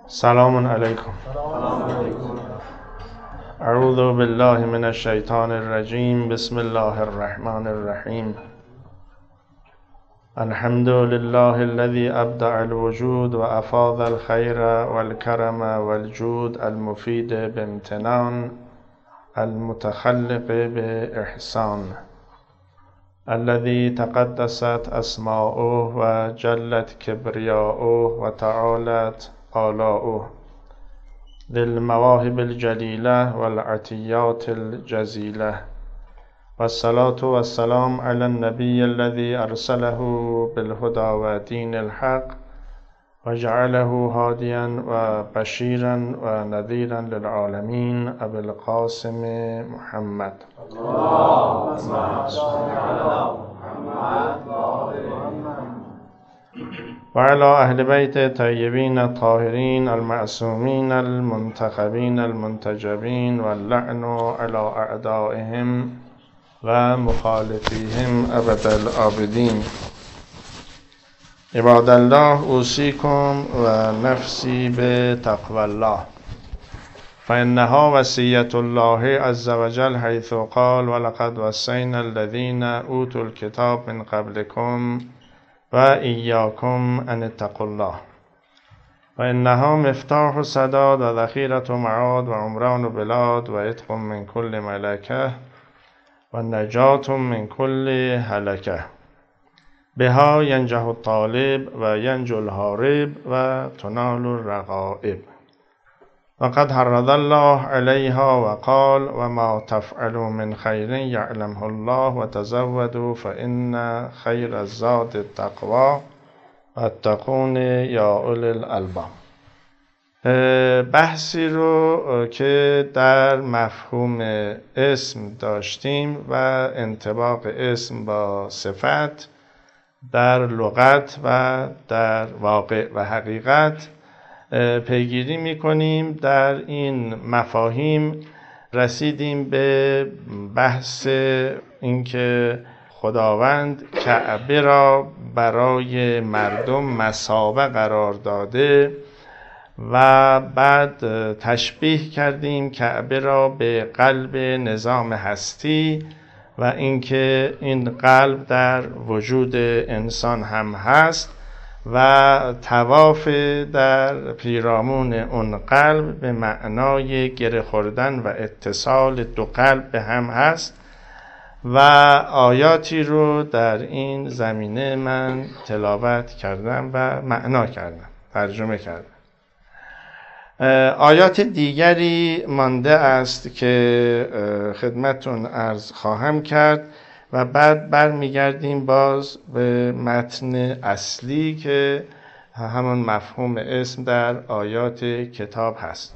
سلام علیکم. اعوذ بالله من الشیطان الرجیم. بسم الله الرحمن الرحیم. الحمد لله الذي ابدع الوجود و افاض الخیر والکرم والجود المفید بامتنان المتخلق باحسان الذي تقدست اسماؤه و جلت کبریاؤه و تعالت آلاؤه للمواهب الجلیلة والعطیات الجزیلة والصلاة والسلام على النبي الذي أرسله بالهدى ودين الحق وجعله هاديا وبشيرا ونذيرا للعالمين أبي القاسم محمد. اللهم صل على محمد وعلى أهل بيت طيبين الطاهرين المعصومين المنتخبين المنتجبين واللعن على أعدائهم ومخالفيهم أبد الآبدين. عباد الله، أوصيكم ونفسي بتقوى الله فإنها وصية الله عز وجل حيث قال ولقد وصينا الذين أوتوا الكتاب من قبلكم وإياكم أن اتقوا الله وإنها مفتاح سداد وذخيرة معاد وعمران بلاد وعتق من كل ملكة والنجاة من كل هلكة بها ينجح الطالب وينجو الهارب وتنال الرغائب وقد حرض الله عليها وقال وما تفعلوا من خير يعلمه الله وتزودوا فإن خير الزاد التقوى واتقون يا أولي الألباب. بحثی رو که در مفهوم اسم داشتیم و انطباق اسم با صفت در لغت و در واقع و حقیقت پیگیری می‌کنیم. در این مفاهیم رسیدیم به بحث اینکه خداوند کعبه را برای مردم مثابه قرار داده و بعد تشبیه کردیم کعبه را به قلب نظام هستی و اینکه این قلب در وجود انسان هم هست و طواف در پیرامون اون قلب به معنای گره خوردن و اتصال دو قلب به هم هست و آیاتی رو در این زمینه من تلاوت کردم و معنا کردم، ترجمه کردم. آیات دیگری مانده است که خدمتون عرض خواهم کرد و بعد برمیگردیم باز به متن اصلی که همون مفهوم اسم در آیات کتاب هست.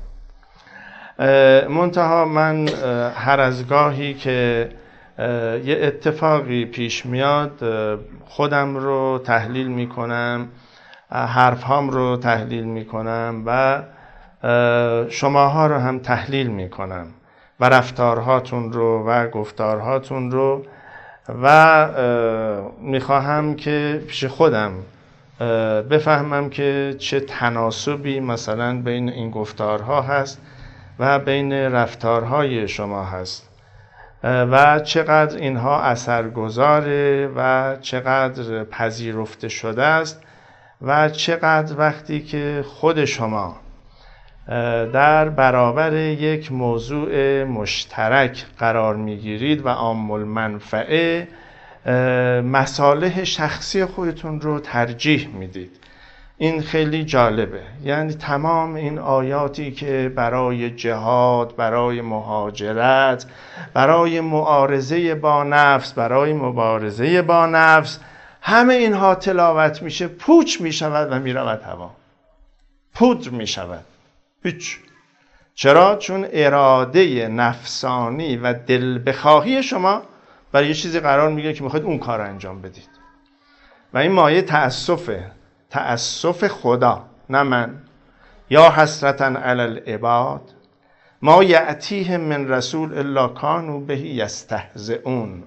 منتها من هر از گاهی که یه اتفاقی پیش میاد خودم رو تحلیل میکنم، حرفهام رو تحلیل میکنم و شماها رو هم تحلیل میکنم و رفتارهاتون رو و گفتارهاتون رو و میخواهم که پیش خودم بفهمم که چه تناسبی مثلا بین این گفتارها هست و بین رفتارهای شما هست و چقدر اینها اثرگذاره و چقدر پذیرفته شده است و چقدر وقتی که خود شما در برابر یک موضوع مشترک قرار میگیرید و عام المنفعه مصالح شخصی خودتون رو ترجیح میدید. این خیلی جالبه. یعنی تمام این آیاتی که برای جهاد، برای مهاجرت، برای معارضه با نفس، برای مبارزه با نفس، همه اینها تلاوت میشه، پوچ میشود و میرود هوا، پودر میشود. هیچ. چرا؟ چون اراده نفسانی و دل بخواهی شما برای یه چیزی قرار میگیره که میخواید اون کار رو انجام بدید و این مایه تأسف خدا، نه من. یا حسرتا علی العباد ما یأتیهم من رسول الا کانوا به یستهزئون.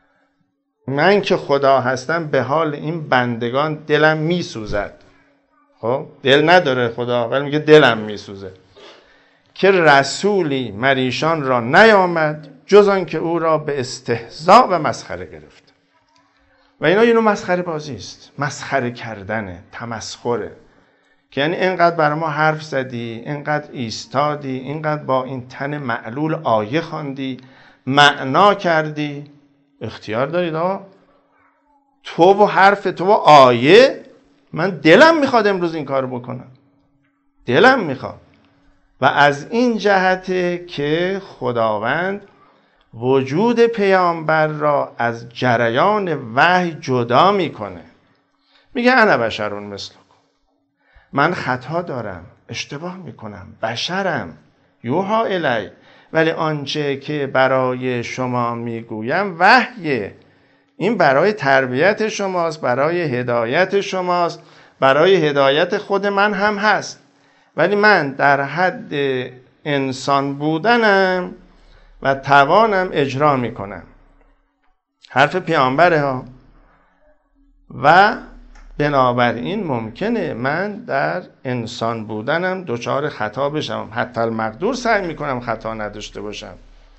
من که خدا هستم به حال این بندگان دلم میسوزد. خب دل نداره خدا، ولی میگه دلم میسوزه. که رسولی مریشان را نیامد جز آن که او را به استهزاء و مسخره گرفت. و اینو مسخره بازی است، مسخره کردنه، تمسخره. که یعنی اینقدر برای ما حرف زدی، اینقدر ایستادی، اینقدر با این تن معلول آیه خواندی، معنا کردی، اختیار دارید تو و حرف تو و آیه. من دلم میخواد امروز این کار بکنم، دلم میخواد. و از این جهته که خداوند وجود پیامبر را از جریان وحی جدا میکنه. میگه انا بشرون مثلکم، من خطا دارم، اشتباه میکنم، بشرم، یوحا الی، ولی آنچه که برای شما میگویم وحیه. این برای تربیت شماست، برای هدایت شماست، برای هدایت خود من هم هست. ولی من در حد انسان بودنم و توانم اجرا میکنم. حرف پیامبره ها. و بنابراین ممکنه من در انسان بودنم دچار خطا بشم، حتی المقدور سعی میکنم خطا نداشته باشم.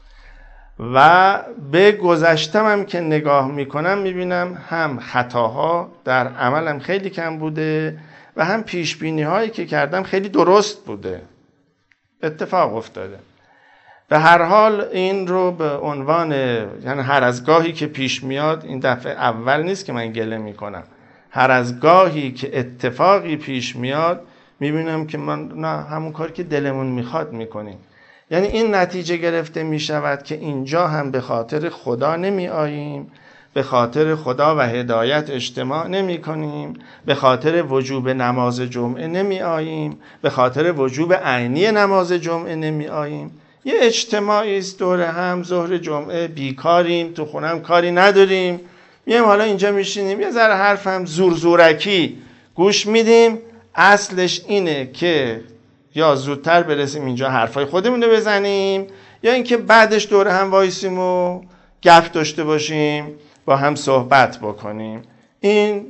و به گذشتم هم که نگاه میکنم میبینم هم خطاها در عملم خیلی کم بوده و هم پیشبینی هایی که کردم خیلی درست بوده، اتفاق افتاده. به هر حال این رو به عنوان، یعنی هر از گاهی که پیش میاد، این دفعه اول نیست که من گله میکنم، هر از گاهی که اتفاقی پیش میاد میبینم که من نه همون کاری که دلمون میخواد میکنیم. یعنی این نتیجه گرفته میشود که اینجا هم به خاطر خدا نمی آییم، به خاطر خدا و هدایت اجتماع نمی کنیم، به خاطر وجوب نماز جمعه نمی آییم، به خاطر وجوب عینی نماز جمعه نمی آییم. یه اجتماعی است دور هم، ظهر جمعه بیکاریم، تو خونم کاری نداریم، میایم حالا اینجا میشینیم یه ذره حرفم زورکی گوش میدیم. اصلش اینه که یا زودتر برسیم اینجا حرفای خودمون رو بزنیم، یا اینکه بعدش دور هم وایسیم و گپ داشته باشیم، با هم صحبت بکنیم. این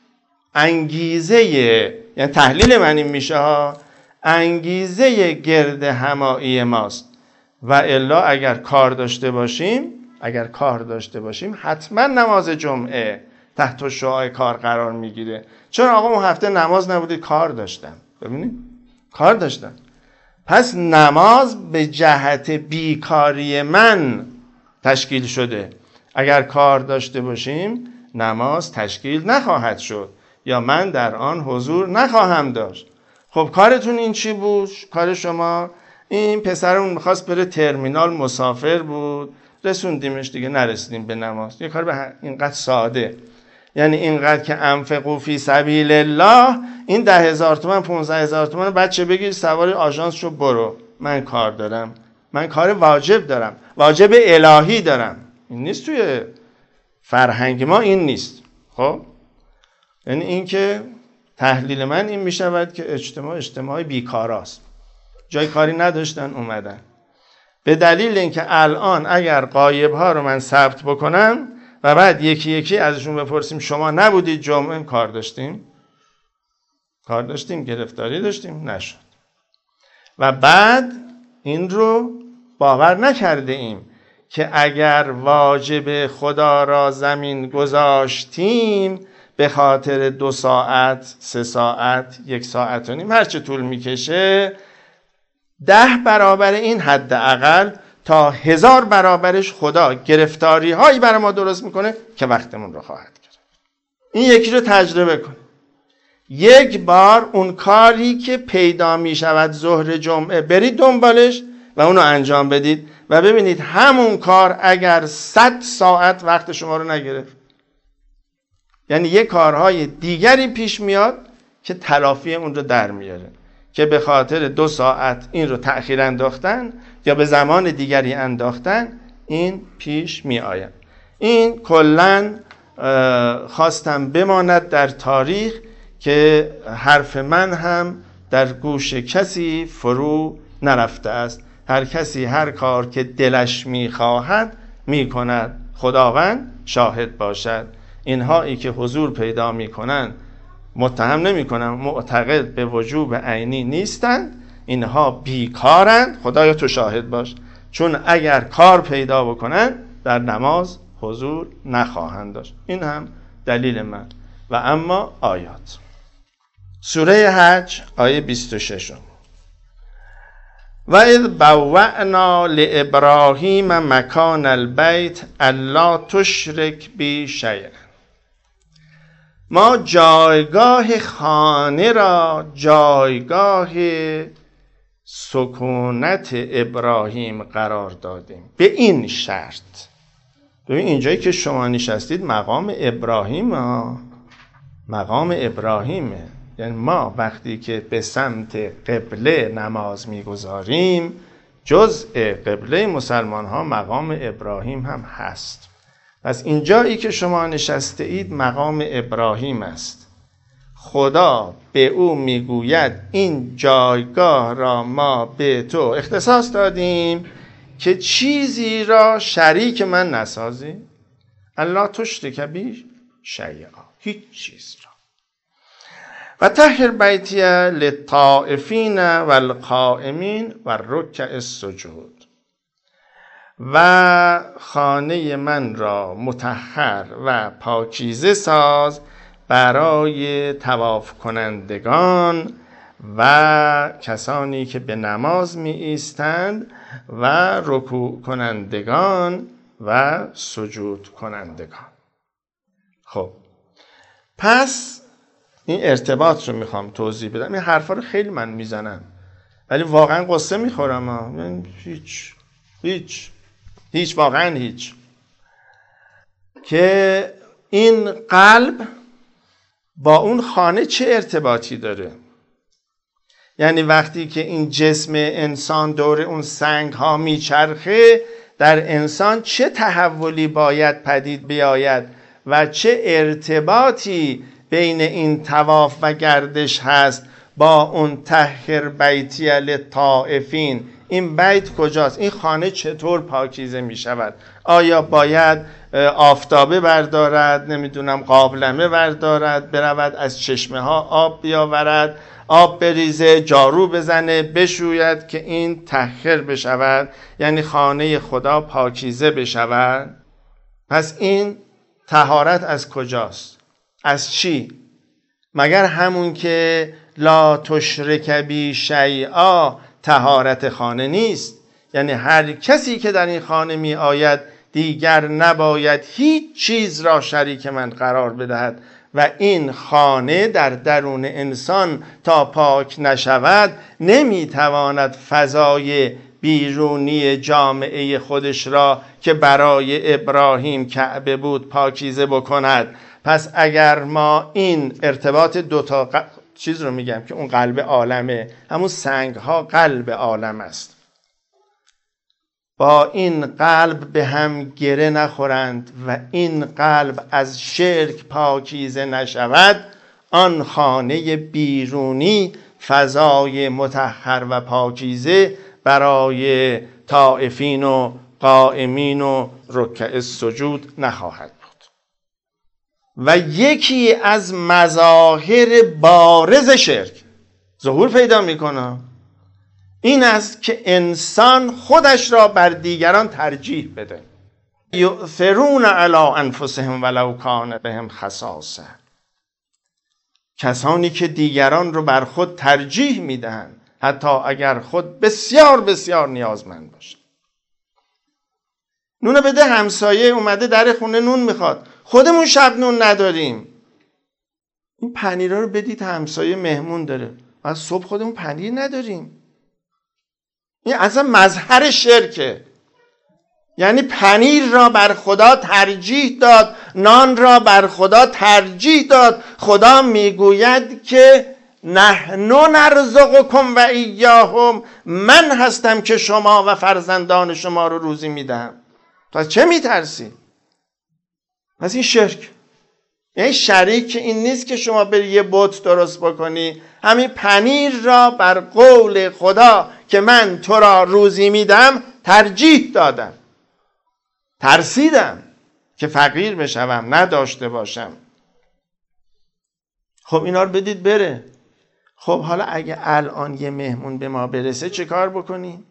انگیزه، یعنی تحلیل من این میشه ها، انگیزه گرد همایی ماست. و الا اگر کار داشته باشیم حتما نماز جمعه تحت شعاع کار قرار میگیره. چون آقا اون هفته نماز نبوده، کار داشتم. ببینید کار داشتم. پس نماز به جهت بیکاری من تشکیل شده. اگر کار داشته باشیم نماز تشکیل نخواهد شد یا من در آن حضور نخواهم داشت. خب کارتون این چی بود؟ کار شما این پسرمون میخواست بره ترمینال، مسافر بود، رسوندیمش دیگه، نرسیدیم به نماز. یه کار به اینقدر ساده، یعنی اینقدر که انفقوا فی سبیل الله، این 10,000 تومان 15,000 تومان بچه بگیر سوار آژانس شو برو. من کار دارم، من کار واجب دارم، واجب الهی دارم. این نیست توی فرهنگ ما، این نیست. خب یعنی این که تحلیل من این میشود که اجتماع بیکاراست، جای کاری نداشتن اومدن. به دلیل اینکه الان اگر غایب ها رو من ثبت بکنم و بعد یکی یکی ازشون بپرسیم شما نبودید جمعه، کار داشتیم، گرفتاری داشتیم، نشد. و بعد این رو باور نکرده ایم که اگر واجب خدا را زمین گذاشتیم به خاطر 2 ساعت، 3 ساعت، 1 ساعت و نیم، هرچه طول میکشه، 10 برابر این حداقل تا 1000 برابرش خدا گرفتاری هایی برای ما درست میکنه که وقتمون رو خواهد گرفت. این یکی رو تجربه کن. یک بار اون کاری که پیدا میشود ظهر جمعه برید دنبالش و اونو انجام بدید و ببینید همون کار اگر 100 ساعت وقت شما رو نگرفت. یعنی یک کارهای دیگری پیش میاد که تلافی اون رو در میاره، که به خاطر 2 ساعت این رو تأخیر انداختن یا به زمان دیگری انداختن، این پیش می آید. این کلن خواستم بماند در تاریخ که حرف من هم در گوش کسی فرو نرفته است. هر کسی هر کار که دلش می خواهد می کند، خداوند شاهد باشد. اینهایی که حضور پیدا می کنند متهم نمی کنم، معتقد به وجوب عینی نیستند، اینها بیکارند، خدایا تو شاهد باش، چون اگر کار پیدا بکنن در نماز حضور نخواهند داشت. این هم دلیل من. و اما آیات سوره حج آیه 26: و اذ بوأنا لابراهیم مکان البیت الا تشرک بی شیئا. ما جایگاه خانه را جایگاه سکونت ابراهیم قرار دادیم به این شرط. ببین اینجایی که شما نشستید مقام ابراهیم مقام ابراهیمه. یعنی ما وقتی که به سمت قبله نماز میگذاریم جزء قبله مسلمان ها مقام ابراهیم هم هست. پس اینجایی که شما نشسته اید مقام ابراهیم است. خدا به او میگوید این جایگاه را ما به تو اختصاص دادیم که چیزی را شریک من نسازی. الا تشرک بی شیئا، هیچ چیز را. و طهر بیتی للطائفین والقائمین والرکع السجود. و خانه من را مطهر و پاکیزه ساز برای طواف کنندگان و کسانی که به نماز می ایستند و رکوع کنندگان و سجود کنندگان. خب پس این ارتباط رو میخوام توضیح بدم. این حرفا رو خیلی من میزنم ولی واقعا قصه میخورم. هیچ واقعا هیچ. که این قلب با اون خانه چه ارتباطی داره؟ یعنی وقتی که این جسم انسان دور اون سنگ ها میچرخه در انسان چه تحولی باید پدید بیاید و چه ارتباطی بین این طواف و گردش هست با اون طهر بیتی للطائفین. این بیت کجاست؟ این خانه چطور پاکیزه می شود؟ آیا باید آفتابه بردارد، نمیدونم قابلمه بردارد، برود از چشمه ها آب بیاورد، آب بریزه، جارو بزنه، بشوید که این طهر بشود، یعنی خانه خدا پاکیزه بشود؟ پس این طهارت از کجاست؟ از چی؟ مگر همون که لا تشرک بی شیئا طهارت خانه نیست؟ یعنی هر کسی که در این خانه می آید دیگر نباید هیچ چیز را شریک من قرار بدهد و این خانه در درون انسان تا پاک نشود نمیتواند فضای بیرونی جامعه خودش را که برای ابراهیم کعبه بود پاکیزه بکند. پس اگر ما این ارتباط دوتا چیز رو میگم که اون قلب عالمه، همون سنگ ها قلب عالم است، با این قلب به هم گره نخورند و این قلب از شرک پاکیزه نشود، آن خانه بیرونی فضای مطهر و پاکیزه برای طائفین و قائمین و رکع السجود نخواهد بود. و یکی از مظاهر بارز شرک ظهور پیدا میکنه این است که انسان خودش را بر دیگران ترجیح بده. یؤثرون علی انفسهم ولو کان بهم خصاصه. کسانی که دیگران رو بر خود ترجیح میدهند حتی اگر خود بسیار بسیار نیازمند باشه. نون بده همسایه اومده در خونه نون میخواد، خودمون شب نون نداریم، این پنیرها رو بدید همسایه مهمون داره، از صبح خودمون پنیر نداریم. این اصلا مظهر شرکه. یعنی پنیر را بر خدا ترجیح داد، نان را بر خدا ترجیح داد. خدا میگوید که نحن نرزقکم و ایاهم، من هستم که شما و فرزندان شما رو روزی میدهم. تو از چه میترسی؟ پس این شرک. یعنی شریک این نیست که شما بری یه بت درست بکنی، همین پنیر را بر قول خدا که من تو را روزی میدم ترجیح دادم. ترسیدم که فقیر بشوم، نداشته باشم. خب اینا رو بدید بره. خب حالا اگه الان یه مهمون به ما برسه چه کار بکنیم؟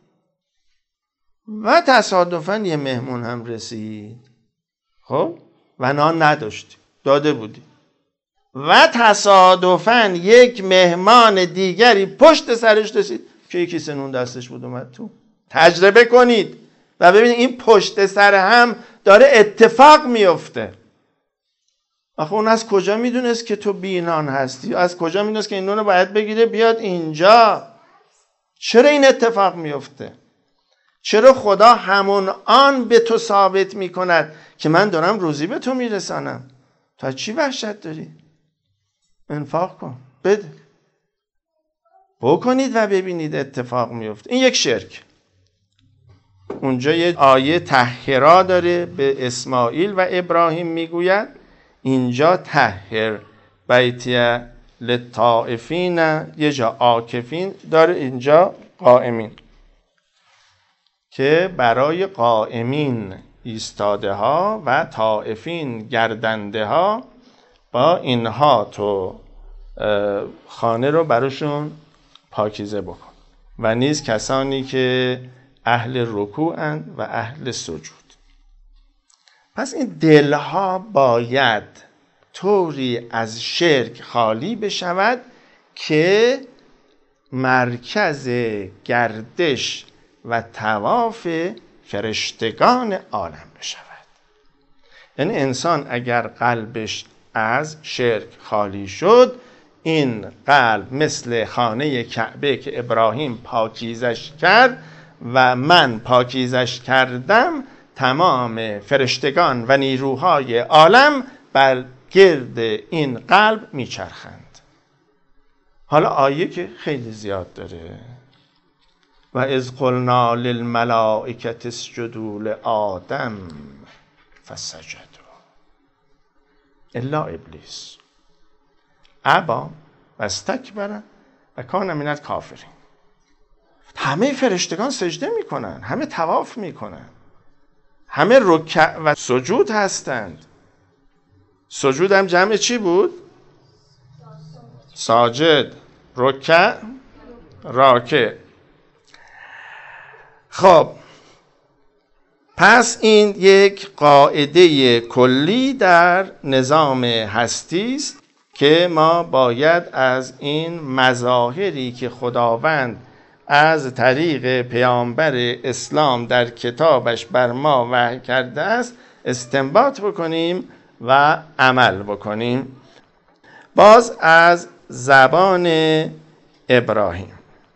و تصادفاً یه مهمون هم رسید، خب و نان نداشتی، داده بودی، و تصادفاً یک مهمان دیگری پشت سرش رسید که یکی سنون دستش بود اومد تو. تجربه کنید و ببینید این پشت سر هم داره اتفاق میفته. آخه اون از کجا میدونست که تو بینان هستی؟ از کجا میدونست که این نونو باید بگیره بیاد اینجا؟ چرا این اتفاق میفته؟ چرا خدا همون آن به تو ثابت میکند که من دارم روزی به تو میرسانم؟ تو چی وحشت داری؟ انفاق کن، بده، بکنید و ببینید اتفاق میفته. این یک شرک. اونجا یه آیه تحهیرا داره به اسماعیل و ابراهیم میگوید، اینجا تحهیر بیتی للطائفین، یه جا عاکفین داره، اینجا قائمین، که برای قائمین ایستاده ها و طائفین گردنده ها، با اینها تو خانه رو براشون پاکیزه بکن. و نیز کسانی که اهل رکوعند و اهل سجود. پس این دلها باید طوری از شرک خالی بشود که مرکز گردش و طواف فرشتگان عالم بشود. یعنی انسان اگر قلبش از شرک خالی شد، این قلب مثل خانه کعبه که ابراهیم پاکیزش کرد و من پاکیزش کردم، تمام فرشتگان و نیروهای عالم بر گرد این قلب میچرخند. حالا آیه که خیلی زیاد داره، و اذ قلنا للملائکة اسجدوا لآدم فسجدوا الا ابلیس ابا و استکبر و کان من الکافرین. همه فرشتگان سجده میکنن، همه طواف میکنن، همه رکع و سجود هستند. سجود هم جمع چی بود؟ ساجد، رکع، راکع. خب پس این یک قاعده کلی در نظام هستی است که ما باید از این مظاهری که خداوند از طریق پیامبر اسلام در کتابش بر ما وحی کرده است استنباط بکنیم و عمل بکنیم. باز از زبان ابراهیم،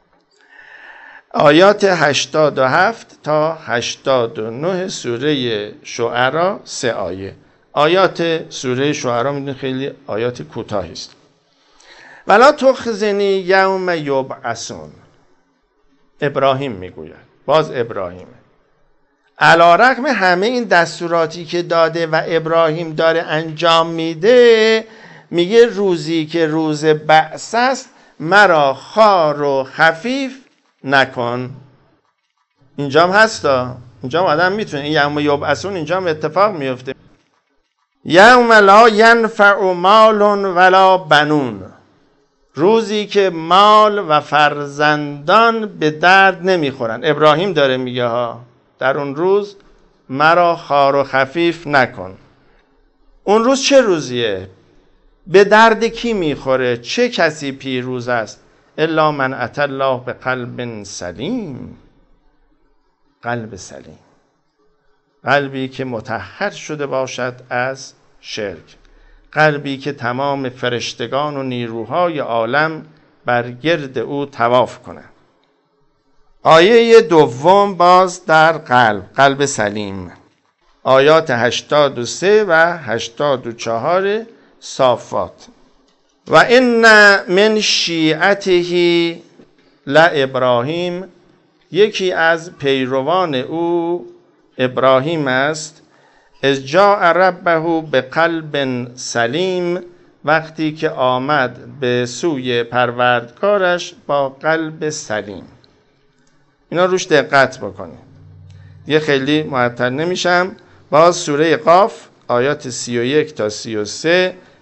آیات 87 تا 89 سوره شعرا، 3 آیه. آیات سوره شعرا میدونید خیلی آیات کوتاهی است. ولا تخزنی یوم یبعثون، ابراهیم میگوید، باز ابراهیم علی رغم همه این دستوراتی که داده و ابراهیم داره انجام میده، میگه روزی که روز بعث است مرا خوار و خفیف نکن. اینجا هم هستا، اینجا هم آدم میتونه، این یوم یبعثون اینجا هم اتفاق میفته. یوم لا ینفع مال ولا بنون، روزی که مال و فرزندان به درد نمیخورن. ابراهیم داره میگه ها، در اون روز مرا خوار و خفیف نکن. اون روز چه روزیه؟ به درد کی میخوره؟ چه کسی پیروز است؟ الا من اتى الله بقلب سلیم، قلب سلیم، قلبی که مطهر شده باشد از شرک، قلبی که تمام فرشتگان و نیروهای عالم بر گرد او طواف کنند. آیه دوم باز در قلب سلیم، آیات 83 و 84 صافات. و ان من شیعته لابراهیم، یکی از پیروان او ابراهیم است. اذ جاء ربه بقلب سلیم، وقتی که آمد به سوی پروردگارش با قلب سلیم. اینا روش دقت بکنید، یه خیلی معطل نمیشم. باز سوره قاف آیات 31 تا 33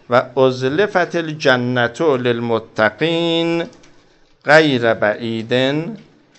و ازلفت الجنة للمتقین غیر بعیدن،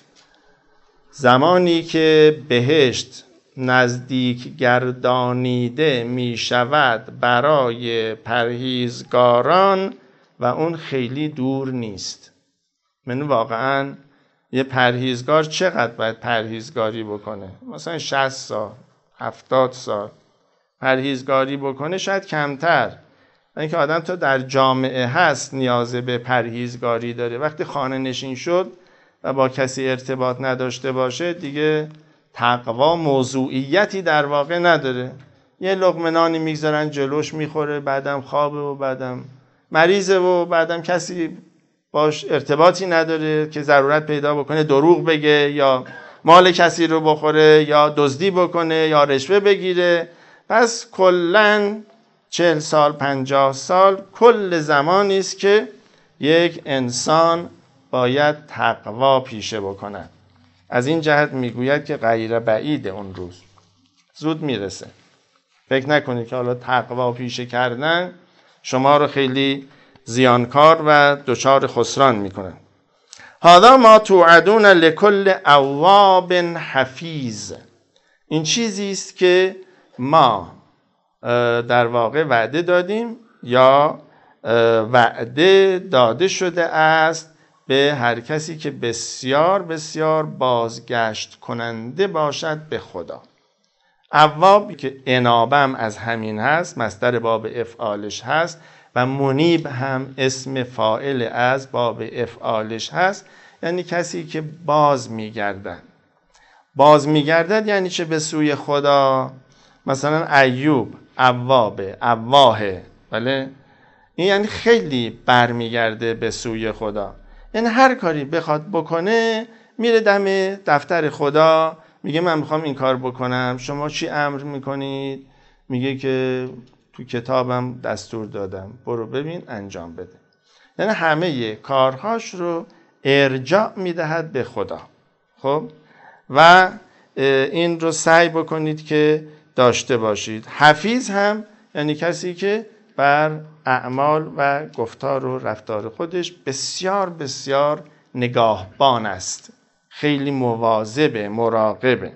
زمانی که بهشت نزدیک گردانیده می شود برای پرهیزگاران و اون خیلی دور نیست. من واقعا یه پرهیزگار چقدر باید پرهیزگاری بکنه؟ مثلا 60 سال 70 سال پرهیزگاری بکنه، شاید کمتر. اینکه آدم تا در جامعه هست نیاز به پرهیزگاری داره. وقتی خانه نشین شد و با کسی ارتباط نداشته باشه دیگه تقوا موضوعیتی در واقع نداره. یه لقمه نانی میگذارن جلوش میخوره، بعدم خوابه و بعدم مریضه و بعدم کسی باش ارتباطی نداره که ضرورت پیدا بکنه دروغ بگه یا مال کسی رو بخوره یا دزدی بکنه یا رشوه بگیره. پس کلاً 40 سال 50 سال کل زمانی است که یک انسان باید تقوا پیشه بکند. از این جهت میگوید که غیر بعید اون روز زود میرسه. فکر نکنید که حالا تقوا پیشه کردن شما رو خیلی زیانکار و دچار خسران میکنن. هذا ما توعدون لكل اواب حفیظ، این چیزی است که ما در واقع وعده دادیم یا وعده داده شده است به هر کسی که بسیار بسیار بازگشت کننده باشد به خدا. اواب که انابم از همین هست، مصدر باب افعالش هست و منیب هم اسم فاعل از باب افعالش هست، یعنی کسی که باز میگردن. باز میگردد یعنی چه؟ به سوی خدا. مثلا ایوب اوابه، اواهه، بله؟ این یعنی خیلی برمیگرده به سوی خدا. یعنی هر کاری بخواد بکنه میره دم دفتر خدا، میگه من میخوام این کار بکنم، شما چی امر میکنید؟ میگه که تو کتابم دستور دادم، برو ببین انجام بده. یعنی همه کارهاش رو ارجاع میدهد به خدا. خب و این رو سعی بکنید که داشته باشید. حفیظ هم یعنی کسی که بر اعمال و گفتار و رفتار خودش بسیار بسیار نگاهبان است، خیلی مواظبه، مراقبه.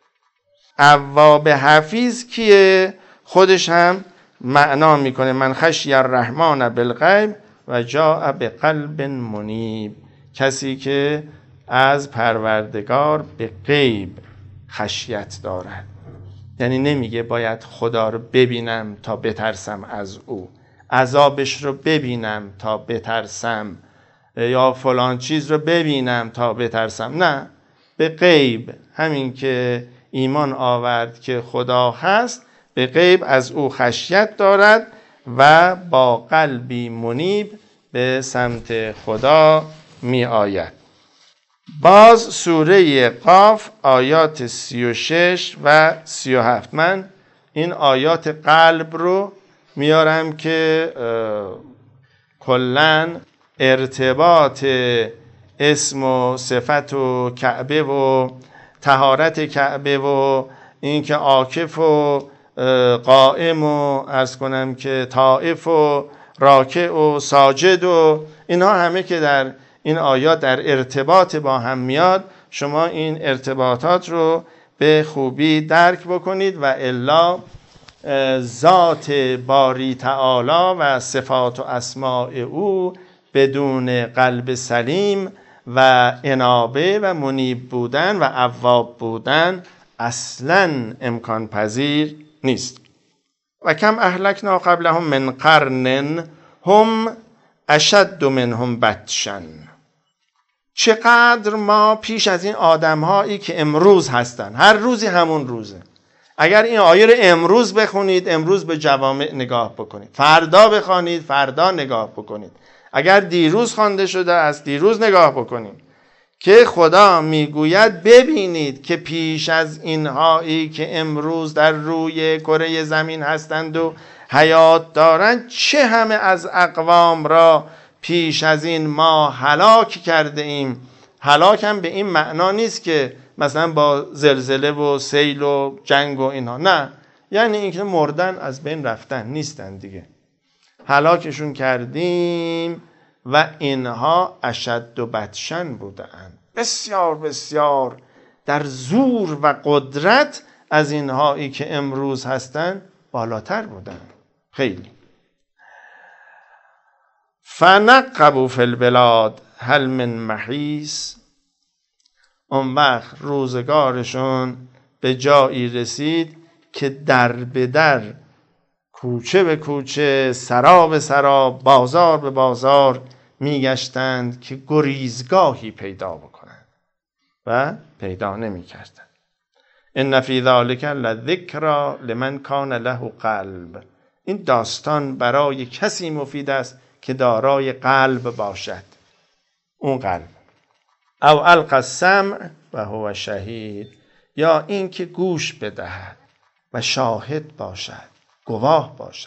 اواب حفیظ کیه؟ خودش هم معنا میکنه من خشی الرحمن بالغیب و جاء بقلب منیب، کسی که از پروردگار به غیب خشیت دارد. یعنی نمیگه باید خدا رو ببینم تا بترسم از او، عذابش رو ببینم تا بترسم، یا فلان چیز رو ببینم تا بترسم. نه، به غیب، همین که ایمان آورد که خدا هست، به غیب از او خشیت دارد و با قلبی منیب به سمت خدا می آید. باز سوره قاف آیات 36 و 37. من این آیات قلب رو میارم که کلن ارتباط اسم و صفت و کعبه و طهارت کعبه و اینکه عاکف و قائم و عرض کنم که طائف و راکع و ساجد و اینها همه که در این آیات در ارتباط با هم میاد، شما این ارتباطات رو به خوبی درک بکنید و الا ذات باری تعالی و صفات و اسماء او بدون قلب سلیم و انابه و منیب بودن و اواب بودن اصلاً امکان پذیر نیست. و کم اهلکنا قبلهم من قرن هم اشد منهم بطشا، چقدر ما پیش از این آدم‌هایی که امروز هستن، هر روزی همون روزه. اگر این آیه رو امروز بخونید، امروز به جوامع نگاه بکنید، فردا بخونید، فردا نگاه بکنید، اگر دیروز خوانده شده از دیروز نگاه بکنید، که خدا میگوید ببینید که پیش از اینهایی که امروز در روی کره زمین هستند و حیات دارند، چه همه از اقوام را پیش از این ما هلاک کرده ایم. هلاک هم به این معنا نیست که مثلا با زلزله و سیل و جنگ و اینها، نه، یعنی اینکه مردن، از بین رفتن، نیستن دیگه. هلاکشون کردیم و اینها اشد و بدشن بودند، بسیار بسیار در زور و قدرت از اینهایی که امروز هستند بالاتر بودند خیلی. فنقبوا فی البلاد هل من محیص، اون وقت روزگارشون به جایی رسید که در به در، کوچه به کوچه، سرا به سرا، بازار به بازار میگشتند که گریزگاهی پیدا بکنند و پیدا نمی‌کردند. ان فی ذلک لذکری لمن کان له قلب، این داستان برای کسی مفید است که دارای قلب باشد. اون قلب او القى السمع و هو شهید، یا این که گوش بدهد و شاهد باشد، گواه باشد.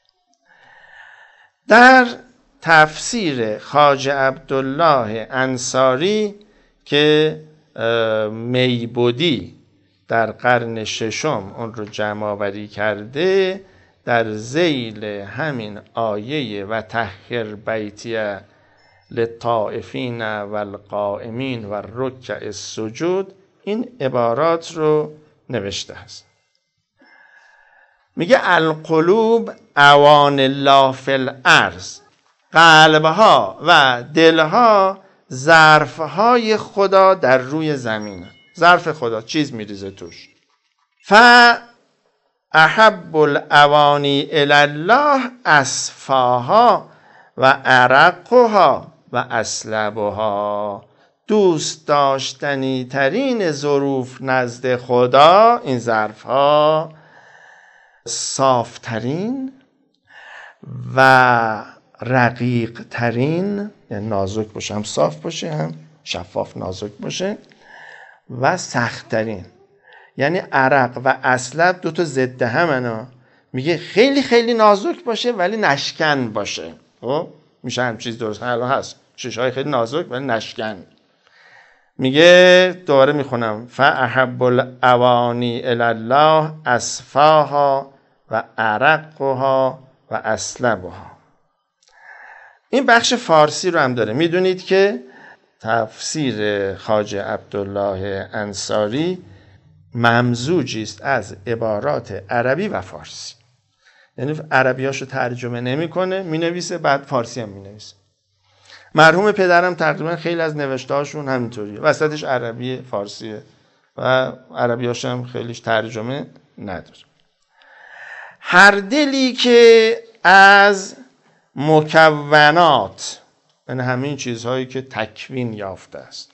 در تفسیر خواجه عبدالله انصاری که میبودی در قرن ششم اون رو جمع آوری کرده، در ذیل همین آیه و طهر بیتی للطائفین والقائمین والرکع السجود این عبارات رو نوشته است. میگه القلوب اوان الله فی الارض، قلبها و دلها ظرفهای خدا در روی زمین. ظرف خدا چیز میریزه توش. احب الاوانی الی الله اصفاها و ارقها و اسلبها، دوست داشتنی ترین ظروف نزد خدا این ظرف ها، صاف ترین و رقیق ترین، یعنی نازک باشه، هم صاف باشه هم شفاف نازک باشه، و سخت ترین، یعنی عرق و اسلب دو تا ضد همنا. میگه خیلی خیلی نازک باشه ولی نشکن باشه. خب میشه هم چیز درست الان هست، شیشه‌های خیلی نازک ولی نشکن. میگه دوباره میخونم فاحب الاوانی الی الله اصفاها و ارقها و اسلبها. این بخش فارسی رو هم داره. میدونید که تفسیر خواجه عبدالله انصاری ممزوجی است از عبارات عربی و فارسی، یعنی عربیاشو ترجمه نمیکنه، مینویسه بعد فارسی هم مینویسه. مرحوم پدرم تقریبا خیلی از نوشتهاشون همینطوریه، وسطش عربی فارسیه و عربیاش هم خیلیش ترجمه نداره. هر دلی که از مکونات، یعنی همین چیزهایی که تکوین یافته است،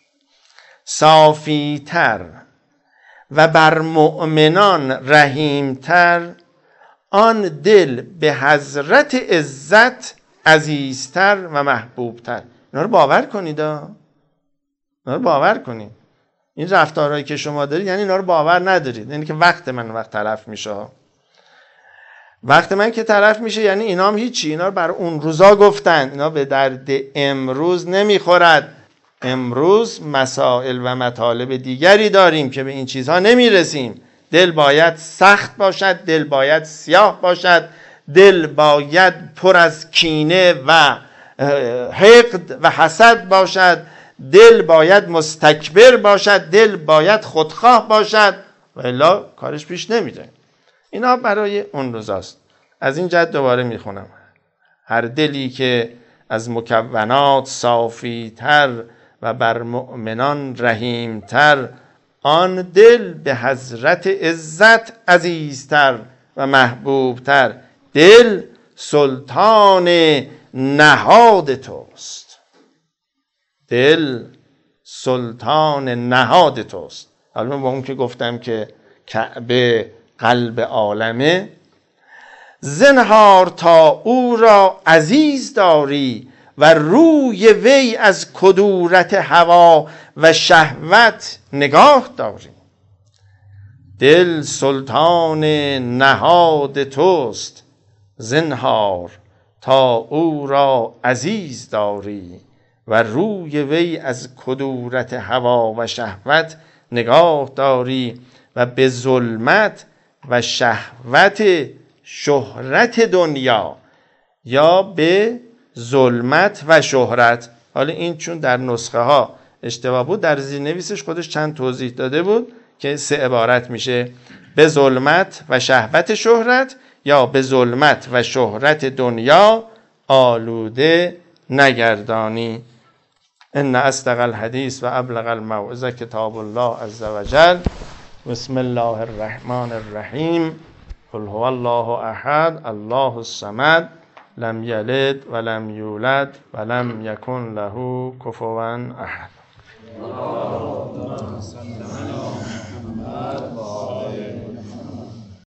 صافی تر و بر مؤمنان رحیم تر، آن دل به حضرت عزت عزیزتر و محبوبتر. اینا رو باور کنید، اینا رو باور کنید. این رفتارهایی که شما دارید یعنی اینا رو باور ندارید، یعنی که وقت من تلف میشه. وقت من که تلف میشه یعنی اینا هم هیچی، اینا رو برای اون روزا گفتن، اینا به درد امروز نمیخورد. امروز مسائل و مطالب دیگری داریم که به این چیزها نمیرسیم. دل باید سخت باشد، دل باید سیاه باشد، دل باید پر از کینه و حقد و حسد باشد، دل باید مستکبر باشد، دل باید خودخواه باشد، و الا کارش پیش نمیره. اینا برای اون روزاست. از این جهت دوباره میخونم هر دلی که از مکونات صافی تر و بر مؤمنان رحیم تر، آن دل به حضرت عزت عزیزتر و محبوب تر. دل سلطان نهاد توست، دل سلطان نهاد توست. حالا با اون که گفتم که کعبه قلب عالمه، زنهار تا او را عزیز داری و روی وی از کدورت هوا و شهوت نگاه داری. دل سلطان نهاد توست، زنهار تا او را عزیز داری و روی وی از کدورت هوا و شهوت نگاه داری و به ظلمت و شهوت شهرت دنیا یا به ظلمت و شهرت. حالا این چون در نسخه ها اشتباه بود، در زیرنویسش خودش چند توضیح داده بود که 3 عبارت میشه: به ظلمت و شهوت شهرت یا به ظلمت و شهرت دنیا آلوده نگردانی. ان اصدق الحدیث و ابلغ الموعظه کتاب الله عز وجل. بسم الله الرحمن الرحیم. قل هو الله احد الله الصمد لم یلد ولم یولد ولم یکن له کفوا احد.